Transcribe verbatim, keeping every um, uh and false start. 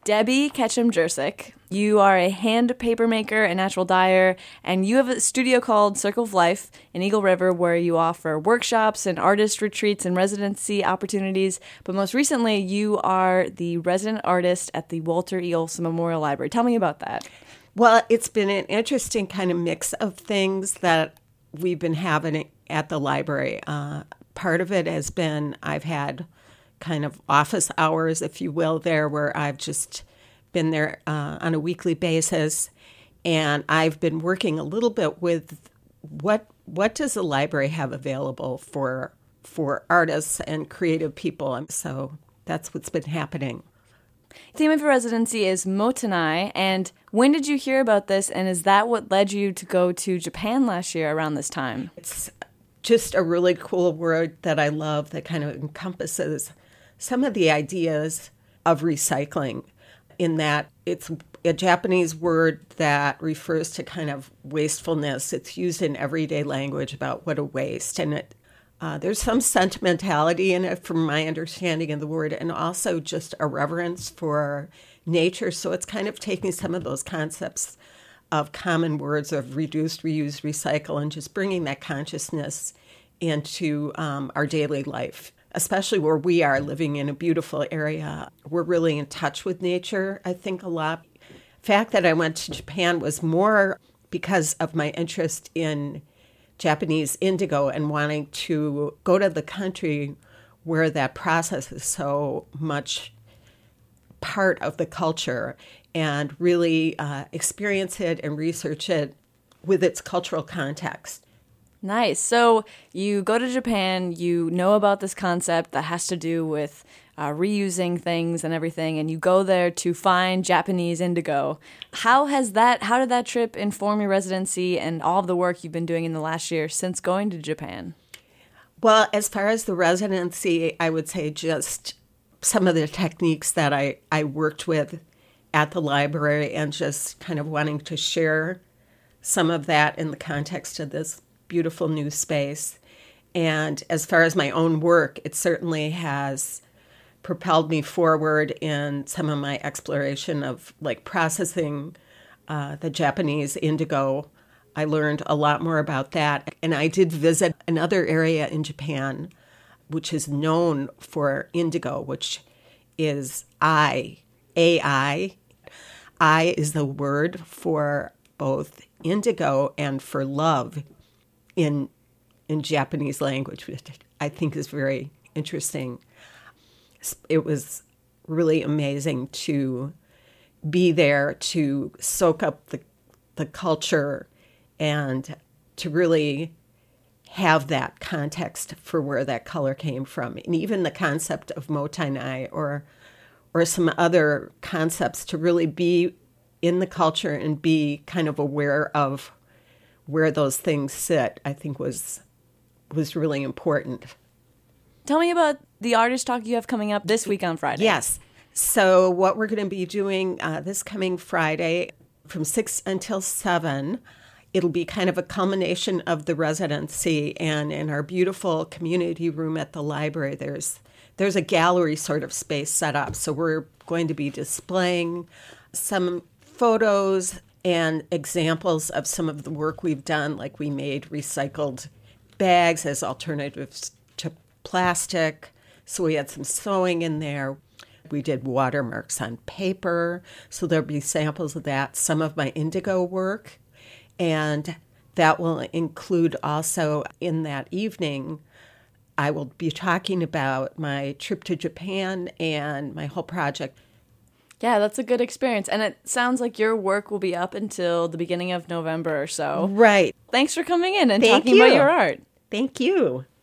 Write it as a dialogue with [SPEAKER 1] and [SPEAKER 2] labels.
[SPEAKER 1] Debbie Ketchum-Jersick. You are a hand paper maker and natural dyer, and you have a studio called Circle of Life in Eagle River where you offer workshops and artist retreats and residency opportunities. But most recently, you are the resident artist at the Walter E. Olson Memorial Library. Tell me about that.
[SPEAKER 2] Well, it's been an interesting kind of mix of things that we've been having at the library. Uh, part of it has been I've had kind of office hours, if you will, there where I've just been there uh, on a weekly basis, and I've been working a little bit with what what does the library have available for for artists and creative people, and so that's what's been happening.
[SPEAKER 1] The theme of your residency is Motenai, and when did you hear about this, and is that what led you to go to Japan last year around this time?
[SPEAKER 2] It's just a really cool word that I love that kind of encompasses some of the ideas of recycling, in that it's a Japanese word that refers to kind of wastefulness. It's used in everyday language about what a waste, and it uh, there's some sentimentality in it from my understanding of the word, and also just a reverence for nature. So it's kind of taking some of those concepts of common words of reduce, reuse, recycle, and just bringing that consciousness into um, our daily life, especially where we are living in a beautiful area. We're really in touch with nature, I think, a lot. The fact that I went to Japan was more because of my interest in Japanese indigo and wanting to go to the country where that process is so much part of the culture and really uh, experience it and research it with its cultural context.
[SPEAKER 1] Nice. So you go to Japan, you know about this concept that has to do with uh, reusing things and everything, and you go there to find Japanese indigo. How has that, how did that trip inform your residency and all of the work you've been doing in the last year since going to Japan?
[SPEAKER 2] Well, as far as the residency, I would say just some of the techniques that I, I worked with at the library and just kind of wanting to share some of that in the context of this beautiful new space. And as far as my own work, it certainly has propelled me forward in some of my exploration of like processing uh, the Japanese indigo. I learned a lot more about that. And I did visit another area in Japan, which is known for indigo, which is ai, A I. I is the word for both indigo and for love in in Japanese language, which I think is very interesting. It was really amazing to be there, to soak up the the culture, and to really have that context for where that color came from. And even the concept of motenai or or some other concepts, to really be in the culture and be kind of aware of where those things sit, I think was was really important.
[SPEAKER 1] Tell me about the artist talk you have coming up this week on Friday.
[SPEAKER 2] Yes. So what we're going to be doing uh, this coming Friday from six until seven, it'll be kind of a culmination of the residency. And in our beautiful community room at the library, there's there's a gallery sort of space set up. So we're going to be displaying some photos and examples of some of the work we've done, like we made recycled bags as alternatives to plastic. So we had some sewing in there. We did watermarks on paper. So there'll be samples of that, some of my indigo work. And that will include also in that evening, I will be talking about my trip to Japan and my whole project.
[SPEAKER 1] Yeah, that's a good experience. And it sounds like your work will be up until the beginning of November or so.
[SPEAKER 2] Right.
[SPEAKER 1] Thanks for coming in and
[SPEAKER 2] Thank
[SPEAKER 1] talking
[SPEAKER 2] you.
[SPEAKER 1] about your art.
[SPEAKER 2] Thank you.